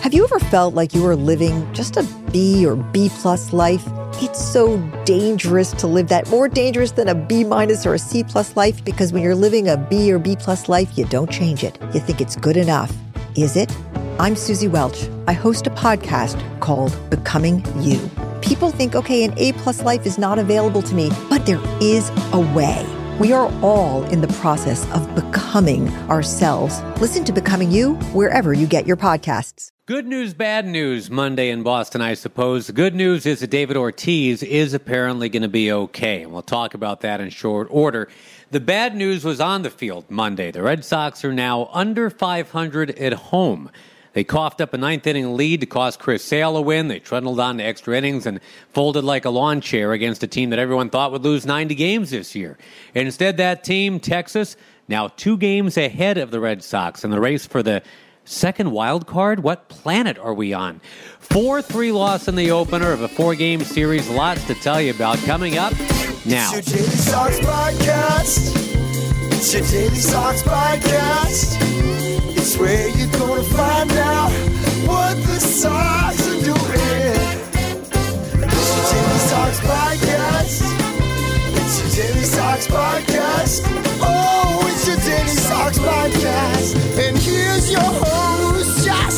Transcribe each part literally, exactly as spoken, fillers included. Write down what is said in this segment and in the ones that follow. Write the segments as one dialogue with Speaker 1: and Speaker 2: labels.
Speaker 1: Have you ever felt like you were living just a B or B plus life? It's so dangerous to live that, more dangerous than a B minus or a C plus life, because when you're living a B or B plus life, you don't change it. You think it's good enough. Is it? I'm Susie Welch. I host a podcast called Becoming You. People think, okay, an A plus life is not available to me, but there is a way. We are all in the process of becoming ourselves. Listen to Becoming You wherever you get your podcasts.
Speaker 2: Good news, bad news Monday in Boston, I suppose. The good news is that David Ortiz is apparently going to be okay, and we'll talk about that in short order. The bad news was on the field Monday. The Red Sox are now under five hundred at home. They coughed up a ninth-inning lead to cost Chris Sale a win. They trundled on to extra innings and folded like a lawn chair against a team that everyone thought would lose ninety games this year. And instead, that team, Texas, now two games ahead of the Red Sox in the race for the second wild card? What planet are we on? four three loss in the opener of a four-game series. Lots to tell you about coming up now.
Speaker 3: It's your Daily Sox Podcast. It's your Daily Sox Podcast. It's where you're going to find out what the Sox are doing. It's your Daily Sox Podcast. It's your Daily Sox Podcast. Oh, it's your Daily Sox Podcast. And here's your host, Josh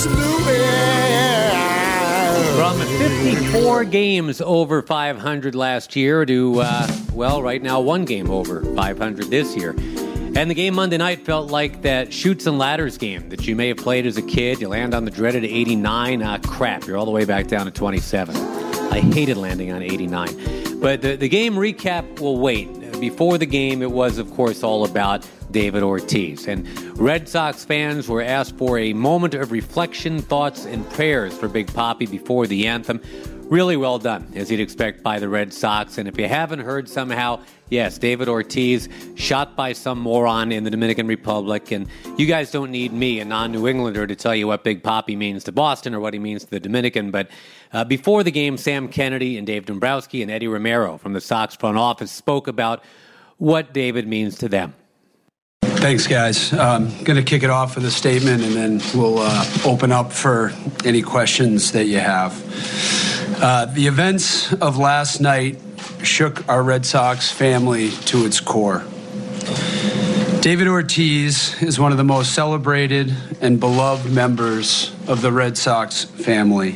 Speaker 3: Lewis.
Speaker 2: From fifty-four games over five hundred last year to, uh, well, right now one game over five hundred this year. And the game Monday night felt like that chutes and ladders game that you may have played as a kid. You land on the dreaded eighty-nine. Ah, crap, you're all the way back down to twenty-seven. I hated landing on eighty-nine. But the, the game recap will wait. Before the game, it was, of course, all about David Ortiz. And Red Sox fans were asked for a moment of reflection, thoughts, and prayers for Big Papi before the anthem. Really well done, as you'd expect by the Red Sox. And if you haven't heard somehow, yes, David Ortiz shot by some moron in the Dominican Republic. And you guys don't need me, a non-New Englander, to tell you what Big Papi means to Boston or what he means to the Dominican. But uh, before the game, Sam Kennedy and Dave Dombrowski and Eddie Romero from the Sox front office spoke about what David means to them.
Speaker 4: Thanks, guys. I'm um, going to kick it off with a statement, and then we'll uh, open up for any questions that you have. Uh, the events of last night shook our Red Sox family to its core. David Ortiz is one of the most celebrated and beloved members of the Red Sox family.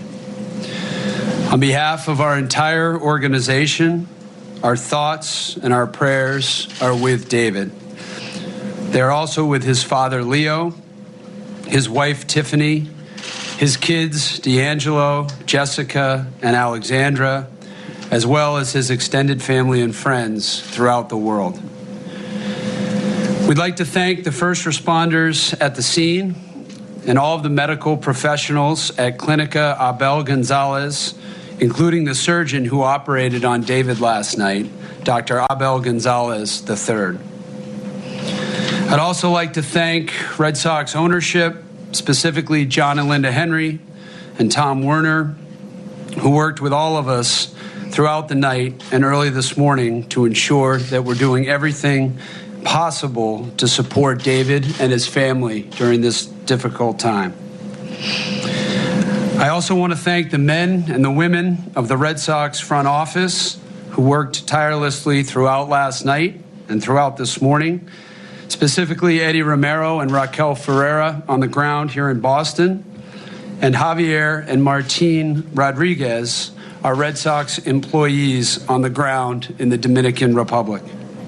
Speaker 4: On behalf of our entire organization, our thoughts and our prayers are with David. They are also with his father, Leo, his wife, Tiffany, his kids, D'Angelo, Jessica, and Alexandra, as well as his extended family and friends throughout the world. We'd like to thank the first responders at the scene and all of the medical professionals at Clínica Abel González, including the surgeon who operated on David last night, Doctor Abel González the third. I'd also like to thank Red Sox ownership, specifically John and Linda Henry and Tom Werner, who worked with all of us throughout the night and early this morning to ensure that we're doing everything possible to support David and his family during this difficult time. I also want to thank the men and the women of the Red Sox front office who worked tirelessly throughout last night and throughout this morning, specifically Eddie Romero and Raquel Ferreira on the ground here in Boston, and Javier and Martin Rodriguez, our Red Sox employees on the ground in the Dominican Republic.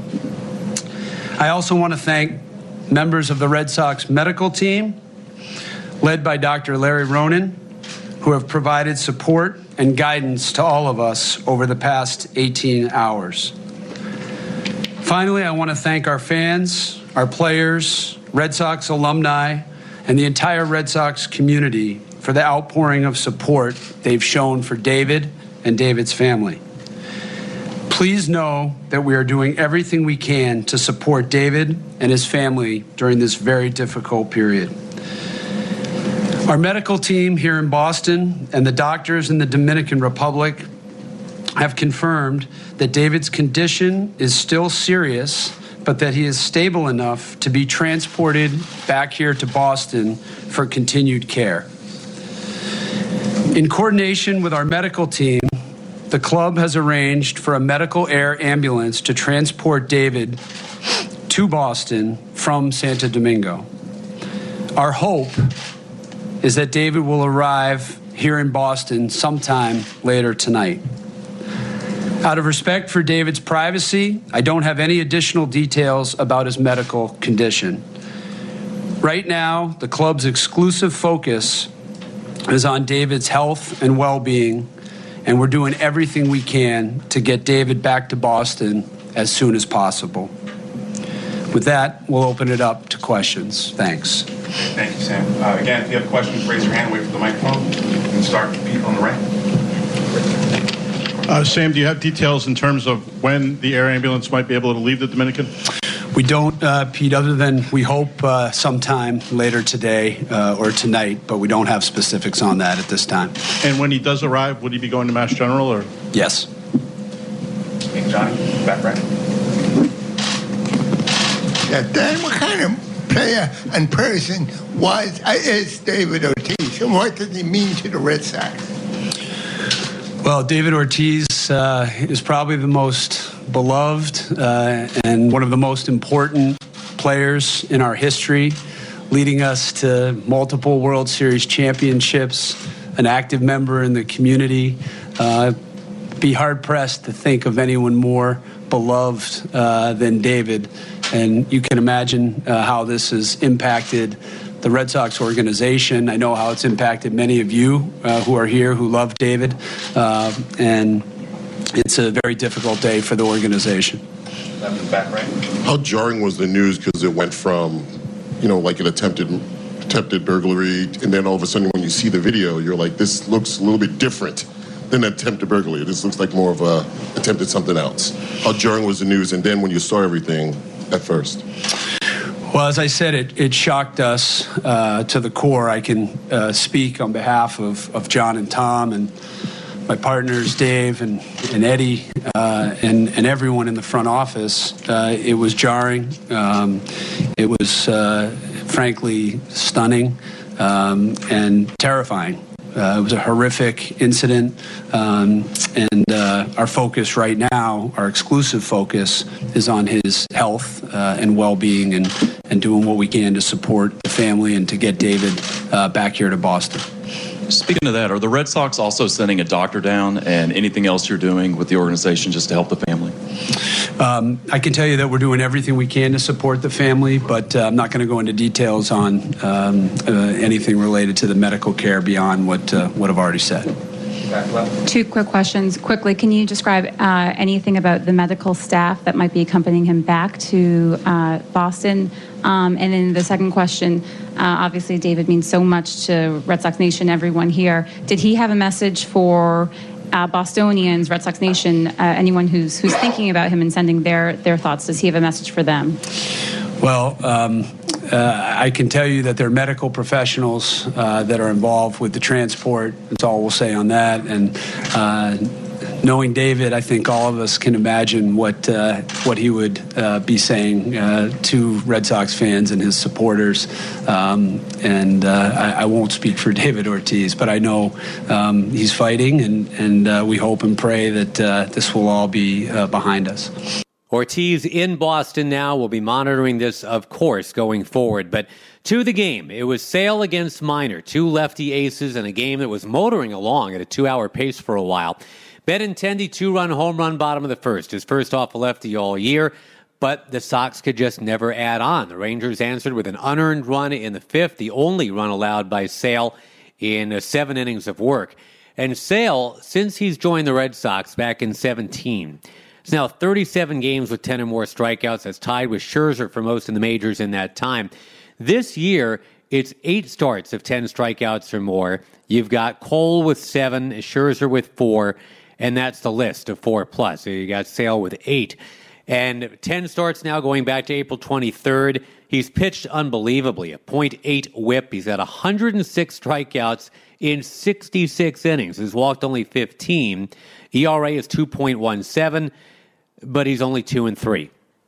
Speaker 4: I also want to thank members of the Red Sox medical team, led by Doctor Larry Ronan, who have provided support and guidance to all of us over the past eighteen hours. Finally, I want to thank our fans, our players, Red Sox alumni, and the entire Red Sox community for the outpouring of support they've shown for David and David's family. Please know that we are doing everything we can to support David and his family during this very difficult period. Our medical team here in Boston and the doctors in the Dominican Republic have confirmed that David's condition is still serious, but that he is stable enough to be transported back here to Boston for continued care. In coordination with our medical team, the club has arranged for a medical air ambulance to transport David to Boston from Santo Domingo. Our hope is that David will arrive here in Boston sometime later tonight. Out of respect for David's privacy, I don't have any additional details about his medical condition. Right now, the club's exclusive focus is on David's health and well-being, and we're doing everything we can to get David back to Boston as soon as possible. With that, we'll open it up to questions. Thanks.
Speaker 5: Thank you, Sam. Uh, again, if you have questions, raise your hand, wait for the microphone, and start with Pete on the right.
Speaker 6: Uh, Sam, do you have details in terms of when the air ambulance might be able to leave the Dominican?
Speaker 4: We don't, uh, Pete, other than we hope uh, sometime later today uh, or tonight, but we don't have specifics on that at this time.
Speaker 6: And when he does arrive, would he be going to Mass General or?
Speaker 4: Yes.
Speaker 5: Hey, Johnny, back right.
Speaker 7: Yeah, Dan, what kind of player and person was uh, is David Ortiz, and what does he mean to the Red Sox?
Speaker 4: Well, David Ortiz uh, is probably the most beloved uh, and one of the most important players in our history, leading us to multiple World Series championships, an active member in the community. Uh, be hard-pressed to think of anyone more beloved uh, than David. And you can imagine uh, how this has impacted the Red Sox organization. I know how it's impacted many of you uh, who are here who love David. Uh, and it's a very difficult day for the organization.
Speaker 5: Back right.
Speaker 8: How jarring was the news, because it went from, you know, like an attempted attempted burglary, and then all of a sudden when you see the video, you're like, this looks a little bit different than attempted burglary. This looks like more of a attempted something else. How jarring was the news, and then when you saw everything at first?
Speaker 4: Well, as I said, it, it shocked us uh, to the core. I can uh, speak on behalf of, of John and Tom and my partners, Dave and, and Eddie, uh, and, and everyone in the front office. Uh, it was jarring. Um, it was, uh, frankly, stunning um, and terrifying. Uh, it was a horrific incident, um, and uh, our focus right now, our exclusive focus, is on his health uh, and well-being, and, and doing what we can to support the family and to get David uh, back here to Boston.
Speaker 9: Speaking of that, are the Red Sox also sending a doctor down, and anything else you're doing with the organization just to help the family?
Speaker 4: Um, I can tell you that we're doing everything we can to support the family, but uh, I'm not going to go into details on um, uh, anything related to the medical care beyond what uh, what I've already said.
Speaker 10: Two quick questions. Quickly, can you describe uh, anything about the medical staff that might be accompanying him back to uh, Boston? Um, and then the second question, uh, obviously David means so much to Red Sox Nation, everyone here. Did he have a message for uh, Bostonians, Red Sox Nation, uh, anyone who's who's thinking about him and sending their, their thoughts? Does he have a message for them?
Speaker 4: Well, um, uh, I can tell you that there are medical professionals uh, that are involved with the transport. That's all we'll say on that. And uh, knowing David, I think all of us can imagine what uh, what he would uh, be saying uh, to Red Sox fans and his supporters. Um, and uh, I, I won't speak for David Ortiz, but I know um, he's fighting, and, and uh, we hope and pray that uh, this will all be uh, behind us.
Speaker 2: Ortiz in Boston now. We'll be monitoring this, of course, going forward. But to the game, it was Sale against Minor, two lefty aces in a game that was motoring along at a two-hour pace for a while. Benintendi, two-run home run bottom of the first, his first off a lefty all year, but the Sox could just never add on. The Rangers answered with an unearned run in the fifth, the only run allowed by Sale in seven innings of work. And Sale, since he's joined the Red Sox back in seventeen, it's now thirty-seven games with ten or more strikeouts. That's tied with Scherzer for most in the majors in that time. This year, it's eight starts of ten strikeouts or more. You've got Cole with seven, Scherzer with four, and that's the list of four plus. So you got Sale with eight. And ten starts now going back to April twenty-third. He's pitched unbelievably, a point eight whip. He's had one hundred six strikeouts in sixty-six innings. He's walked only fifteen. E R A is two point one seven. But he's only two and three.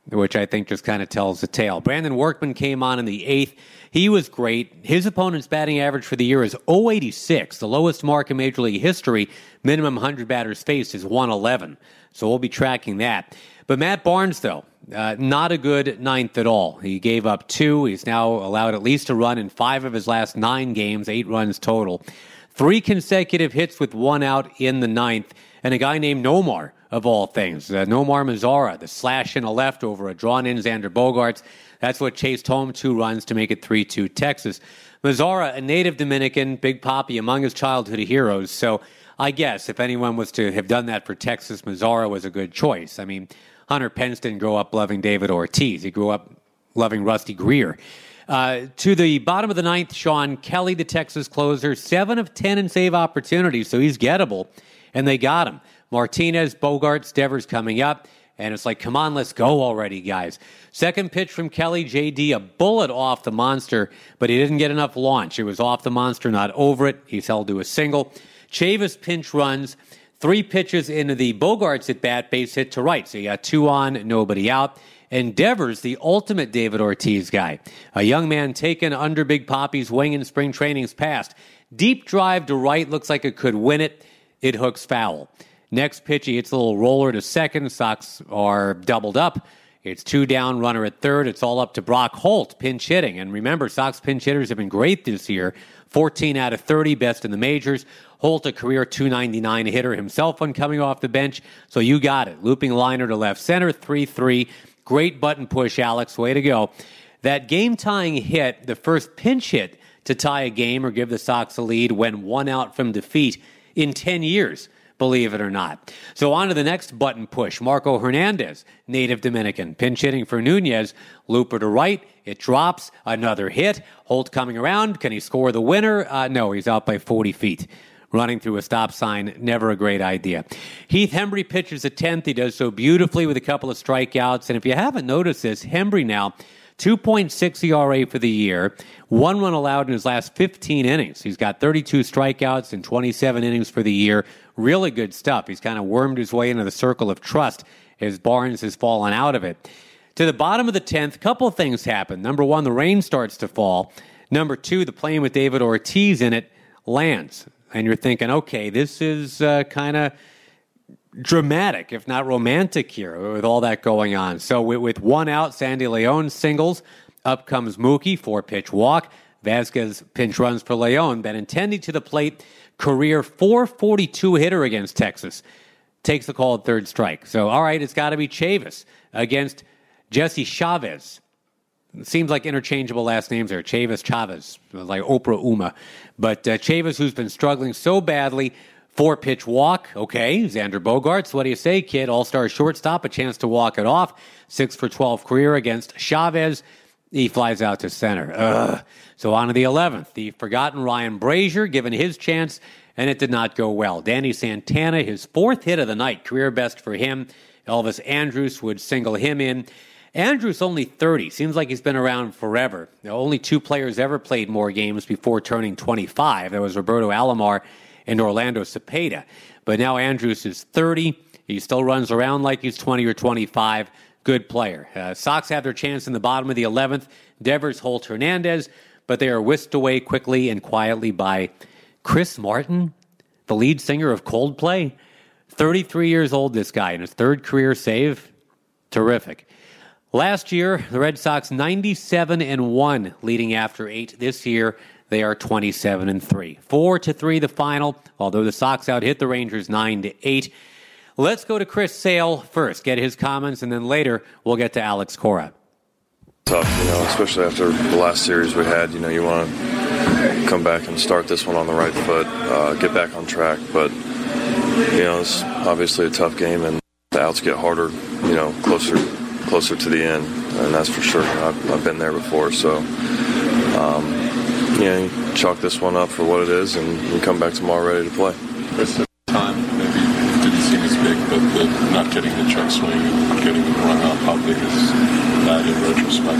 Speaker 2: which I think just kind of tells the tale. Brandon Workman came on in the eighth. He was great. His opponent's batting average for the year is oh eighty-six, the lowest mark in Major League history. Minimum one hundred batters faced is one eleven, so we'll be tracking that. But Matt Barnes, though, uh, not a good ninth at all. He gave up two. He's now allowed at least a run in five of his last nine games, eight runs total. Three consecutive hits with one out in the ninth, and a guy named Nomar, of all things. Uh, Nomar Mazara, the slash in a left over a drawn-in Xander Bogaerts. That's what chased home two runs to make it three two Texas. Mazara, a native Dominican, Big Papi among his childhood heroes. So I guess if anyone was to have done that for Texas, Mazara was a good choice. I mean, Hunter Pence didn't grow up loving David Ortiz. He grew up loving Rusty Greer. Uh, to the bottom of the ninth, Sean Kelly, the Texas closer, seven of ten in save opportunities, so he's gettable, and they got him. Martinez, Bogaerts, Devers coming up, and it's like, come on, let's go already, guys. Second pitch from Kelly, J D, a bullet off the monster, but he didn't get enough launch. It was off the monster, not over it. He's held to a single. Chavis pinch runs, three pitches into the Bogaerts at bat, base hit to right, so you got two on, nobody out. And Devers, the ultimate David Ortiz guy. A young man taken under Big Papi's wing in spring training's past. Deep drive to right, looks like it could win it. It hooks foul. Next pitch, he hits a little roller to second. Sox are doubled up. It's two down, runner at third. It's all up to Brock Holt, pinch hitting. And remember, Sox pinch hitters have been great this year. fourteen out of thirty, best in the majors. Holt, a career two ninety-nine hitter himself when coming off the bench. So you got it. Looping liner to left center, three three. Great button push, Alex. Way to go. That game-tying hit, the first pinch hit to tie a game or give the Sox a lead when one out from defeat in ten years, believe it or not. So on to the next button push. Marco Hernandez, native Dominican, pinch hitting for Nunez. Looper to right. It drops. Another hit. Holt coming around. Can he score the winner? Uh, no, he's out by forty feet. Running through a stop sign, never a great idea. Heath Hembree pitches a tenth. He does so beautifully with a couple of strikeouts. And if you haven't noticed this, Hembree now, two point six E R A for the year, one run allowed in his last fifteen innings. He's got thirty-two strikeouts in twenty-seven innings for the year. Really good stuff. He's kind of wormed his way into the circle of trust as Barnes has fallen out of it. To the bottom of the tenth, a couple of things happen. Number one, the rain starts to fall. Number two, the plane with David Ortiz in it lands. And you're thinking, okay, this is uh, kind of dramatic, if not romantic here, with all that going on. So with, with one out, Sandy Leon singles. Up comes Mookie, four-pitch walk. Vasquez pinch runs for Leon. Benintendi to the plate, career four forty-two hitter against Texas. Takes the call at third strike. So, all right, it's got to be Chavis against Jesse Chavez. It seems like interchangeable last names there. Chavis, Chavez, like Oprah Uma. But uh, Chavis, who's been struggling so badly, four-pitch walk. Okay, Xander Bogaerts, what do you say, kid? All-star shortstop, a chance to walk it off. six for twelve career against Chavez. He flies out to center. Ugh. So on to the eleventh. The forgotten Ryan Brazier, given his chance, and it did not go well. Danny Santana, his fourth hit of the night, career best for him. Elvis Andrus would single him in. Andrus only thirty. Seems like he's been around forever. Now, only two players ever played more games before turning twenty-five. That was Roberto Alomar and Orlando Cepeda. But now Andrus is thirty. He still runs around like he's twenty or twenty-five. Good player. Uh, Sox have their chance in the bottom of the eleventh. Devers, Holt, Hernandez, but they are whisked away quickly and quietly by Chris Martin, the lead singer of Coldplay. thirty-three years old, this guy, in his third career save. Terrific. Last year, the Red Sox ninety-seven and one leading after eight. This year, they are twenty-seven and three. Four to three the final, although the Sox out hit the Rangers nine to eight. Let's go to Chris Sale first, get his comments, and then later we'll get to Alex Cora.
Speaker 11: Tough, you know, especially after the last series we had. You know, you want to come back and start this one on the right foot, uh, get back on track. But, you know, it's obviously a tough game, and the outs get harder, you know, closer closer to the end, and that's for sure. I've, I've been there before, so, um, yeah, you chalk this one up for what it is, and you come back tomorrow ready to play.
Speaker 12: It's the time, maybe it didn't seem as big, but the not getting the check swing and getting the run up, how big is that in retrospect?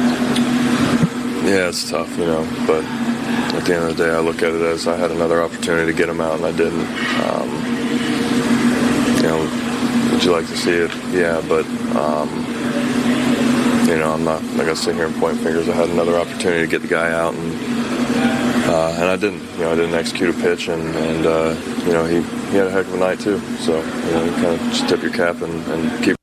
Speaker 11: Yeah, it's tough, you know, but at the end of the day, I look at it as I had another opportunity to get him out, and I didn't. Um, you know, would you like to see it? Yeah, but, um, you know, I'm not going to sit here and point fingers. I had another opportunity to get the guy out, and uh, and I didn't. You know, I didn't execute a pitch, and, and uh, you know, he, he had a heck of a night, too. So, you know, you kind of just tip your cap and, and keep.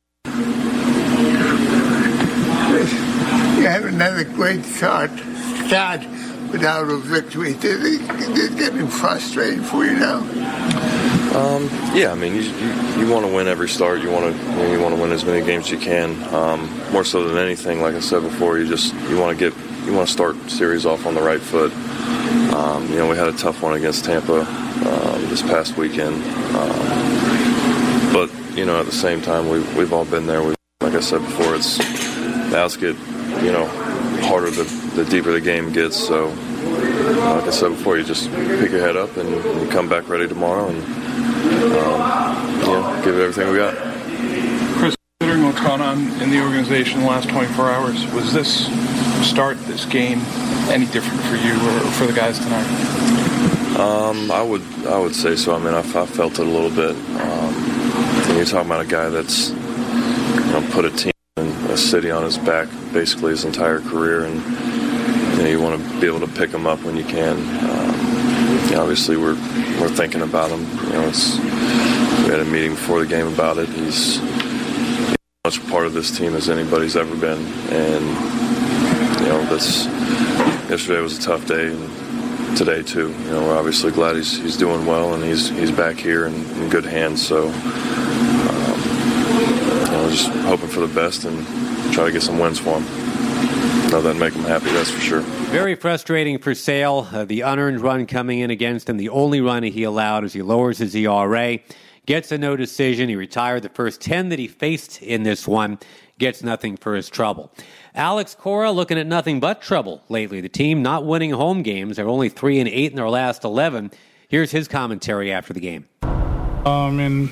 Speaker 7: You have another great start, start without a victory. Is it getting frustrating for you now?
Speaker 11: Um, yeah, I mean, you, you, you want to win every start. You want to you, know, you want to win as many games as you can. Um, more so than anything, like I said before, you just you want to get you want to start series off on the right foot. Um, you know, we had a tough one against Tampa um, this past weekend, um, but you know, at the same time, we we've all been there. We, like I said before, it's the outs get you know harder the, the deeper the game gets. So, uh, like I said before, you just pick your head up and, and you come back ready tomorrow and um, you know, give it everything we got.
Speaker 13: Chris, considering what's gone on in the organization the last twenty-four hours, was this start, this game, any different for you or for the guys tonight?
Speaker 11: Um, I would I would say so. I mean, I, I felt it a little bit. Um, and you're talking about a guy that's you know, put a team and a city on his back basically his entire career, and you know, you want to be able to pick him up when you can. Um, you know, obviously, we're we're thinking about him. You know, it's, we had a meeting before the game about it. He's, he's as much a part of this team as anybody's ever been, and you know, that's yesterday was a tough day, and today too. You know, we're obviously glad he's he's doing well, and he's he's back here in, in good hands. So, um, you know, just hoping for the best and try to get some wins for him. No, that'd make him happy, that's for sure.
Speaker 2: Very frustrating for Sale. Uh, the unearned run coming in against him, the only run he allowed as he lowers his E R A. Gets a no decision. He retired the first ten that he faced in this one. Gets nothing for his trouble. Alex Cora looking at nothing but trouble lately. The team not winning home games. They're only three and eight in their last eleven. Here's his commentary after the game.
Speaker 13: I mean,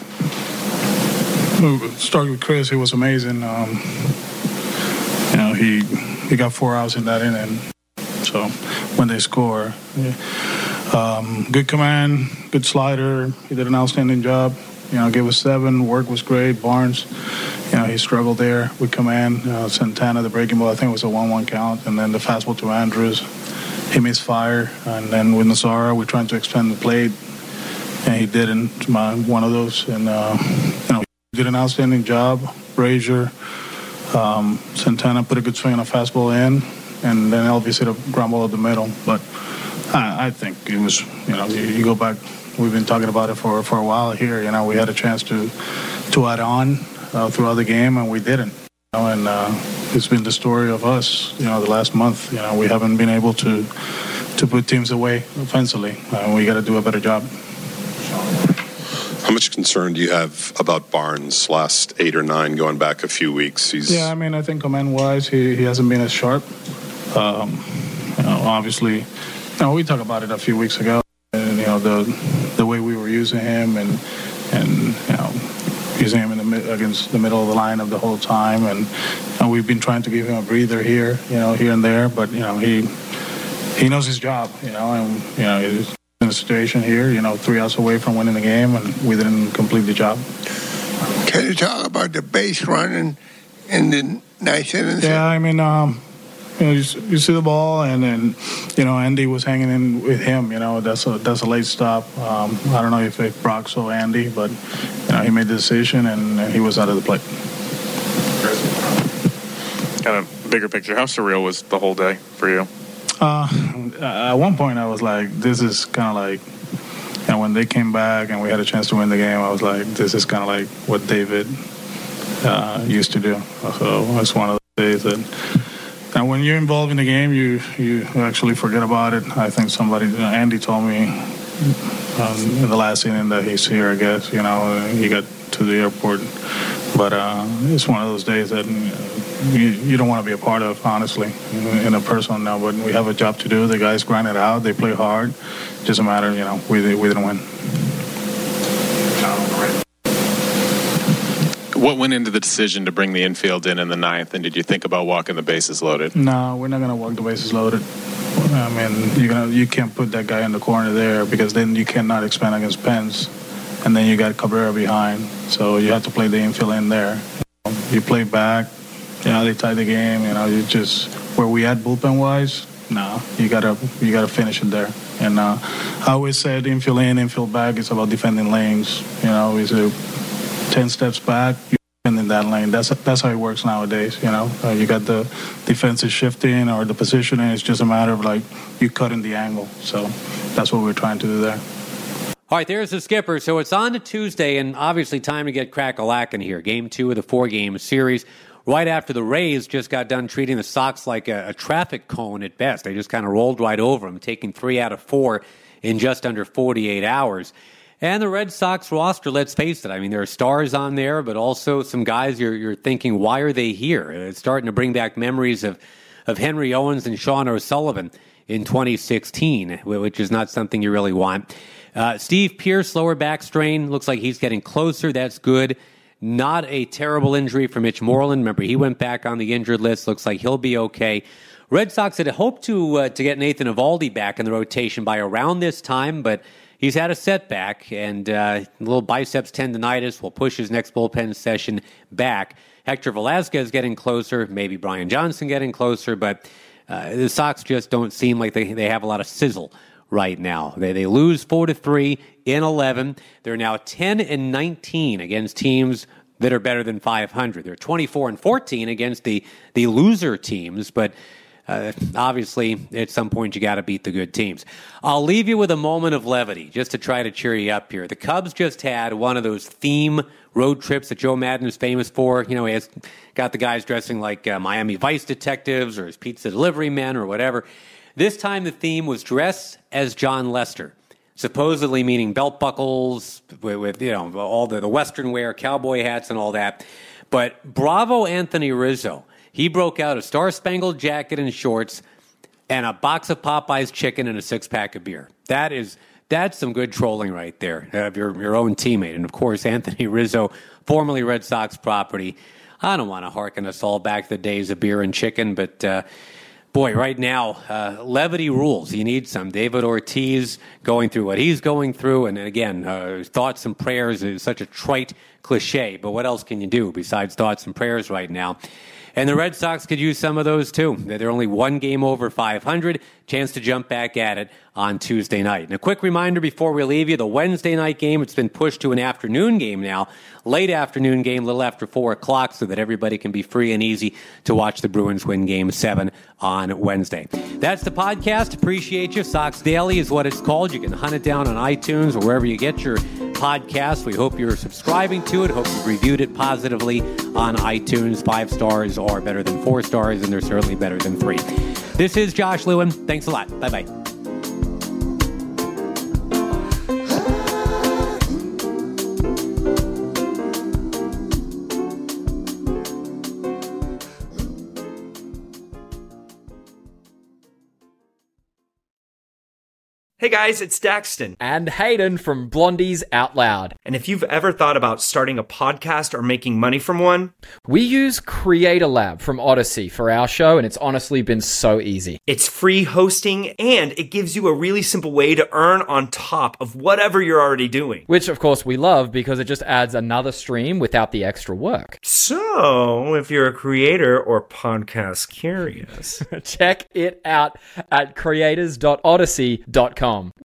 Speaker 13: starting with Chris, he was amazing. Um, you know, he he got four outs in that inning. So when they score, yeah. um, good command, good slider. He did an outstanding job. You know, gave us seven. Work was great. Barnes, you know, he struggled there with command. Uh, Santana, the breaking ball, I think it was a one one count. And then the fastball to Andrews, he missed fire. And then with Nazara, we're trying to expand the plate. And he didn't, my, one of those. And, uh, you know, he did an outstanding job. Brazier, um, Santana put a good swing on a fastball in. And then Elvis hit a ground ball at the middle. But I, I think it was, you know, you, you go back. We've been talking about it for, for a while here. You know, we had a chance to to add on uh, throughout the game, and we didn't. You know, and uh, it's been the story of us. You know, the last month. You know, we haven't been able to to put teams away offensively. Uh, we got to do a better job.
Speaker 14: How much concern do you have about Barnes' last eight or nine going back a few weeks? He's...
Speaker 13: Yeah, I mean, I think command-wise, he, he hasn't been as sharp. Um, you know, obviously, you know, we talked about it a few weeks ago. And, you know, the the way we were using him and, and you know, using him in the mid, against the middle of the lineup the whole time. And, and we've been trying to give him a breather here, you know, here and there. But, you know, he he knows his job, you know, and, you know, he's in a situation here, you know, three outs away from winning the game, and we didn't complete the job.
Speaker 7: Can you talk about the base running in the ninth inning?
Speaker 13: Yeah, I mean, um, you know, you, you see the ball, and then, you know, Andy was hanging in with him. You know, that's a that's a late stop. Um, I don't know if, if Brock saw Andy, but, you know, he made the decision, and he was out of the plate.
Speaker 15: Kind of bigger picture, how surreal was the whole day for you?
Speaker 13: Uh, at one point, I was like, this is kind of like, you know, when they came back and we had a chance to win the game, I was like, this is kind of like what David uh, used to do. So it's one of those days that... And when you're involved in the game, you, you actually forget about it. I think somebody, Andy told me um, in the last inning that he's here, I guess, you know, he got to the airport. But uh, it's one of those days that you, you don't want to be a part of, honestly, in a personal now. But we have a job to do. The guys grind it out. They play hard. It doesn't matter, you know, we, we didn't win.
Speaker 15: What went into the decision to bring the infield in in the ninth, and did you think about walking the bases loaded?
Speaker 13: No, we're not going to walk the bases loaded. I mean, you're gonna, you can't put that guy in the corner there, because then you cannot expand against Pence, and then you got Cabrera behind, so you have to play the infield in there. You play back, You know, they tied the game. You know, you just where we at bullpen wise. No, you gotta you gotta finish it there. And uh, I always said infield in, infield back. It's about defending lanes. You know, it's a ten steps back. You defend in that lane. That's that's how it works nowadays. You know, uh, you got the defenses shifting or the positioning. It's just a matter of like you cutting the angle. So that's what we're trying to do there.
Speaker 2: All right, there's the skipper. So it's on to Tuesday, and obviously time to get crack-a-lackin' here. Game two of the four-game series. Right after the Rays just got done treating the Sox like a, a traffic cone at best. They just kind of rolled right over them, taking three out of four in just under forty-eight hours. And the Red Sox roster, let's face it, I mean, there are stars on there, but also some guys you're, you're thinking, why are they here? It's starting to bring back memories of, of Henry Owens and Sean O'Sullivan in twenty sixteen, which is not something you really want. Uh, Steve Pearce, lower back strain, looks like he's getting closer. That's good. Not a terrible injury for Mitch Moreland. Remember, he went back on the injured list. Looks like he'll be okay. Red Sox had hoped to uh, to get Nathan Eovaldi back in the rotation by around this time, but he's had a setback, and uh, a little biceps tendonitis will push his next bullpen session back. Hector Velasquez getting closer, maybe Brian Johnson getting closer, but uh, the Sox just don't seem like they, they have a lot of sizzle right now. They they lose four to three in eleven. They're now ten and nineteen against teams that are better than five hundred. They're twenty-four and fourteen against the the loser teams, but uh, obviously at some point you got to beat the good teams. I'll leave you with a moment of levity just to try to cheer you up here. The Cubs just had one of those theme road trips that Joe Madden is famous for. You know, he has got the guys dressing like uh, Miami Vice detectives or his pizza delivery men or whatever. This time the theme was dress as John Lester, supposedly meaning belt buckles with, with you know, all the, the Western wear, cowboy hats and all that. But bravo Anthony Rizzo. He broke out a star-spangled jacket and shorts and a box of Popeye's chicken and a six-pack of beer. That is, that's some good trolling right there of your, your own teammate. And, of course, Anthony Rizzo, formerly Red Sox property. I don't want to hearken us all back to the days of beer and chicken, but... Uh, Boy, right now, uh, levity rules. You need some. David Ortiz going through what he's going through. And again, uh, thoughts and prayers is such a trite cliche. But what else can you do besides thoughts and prayers right now? And the Red Sox could use some of those, too. They're only one game over five hundred. Chance to jump back at it on Tuesday night. And a quick reminder before we leave you, the Wednesday night game, it's been pushed to an afternoon game now. Late afternoon game, a little after four o'clock, so that everybody can be free and easy to watch the Bruins win Game seven on Wednesday. That's the podcast. Appreciate you. Sox Daily is what it's called. You can hunt it down on iTunes or wherever you get your podcasts. We hope you're subscribing to it. Hope you've reviewed it positively on iTunes. Five stars are better than four stars, and they're certainly better than three. This is Josh Lewin. Thanks a lot. Bye-bye.
Speaker 16: Hey guys, it's Daxton.
Speaker 17: And Hayden from Blondies Out Loud.
Speaker 16: And if you've ever thought about starting a podcast or making money from one,
Speaker 17: we use Creator Lab from Odyssey for our show, and it's honestly been so easy.
Speaker 16: It's free hosting, and it gives you a really simple way to earn on top of whatever you're already doing.
Speaker 17: Which, of course, we love because it just adds another stream without the extra work.
Speaker 16: So, if you're a creator or podcast curious,
Speaker 17: check it out at creators dot odyssey dot com.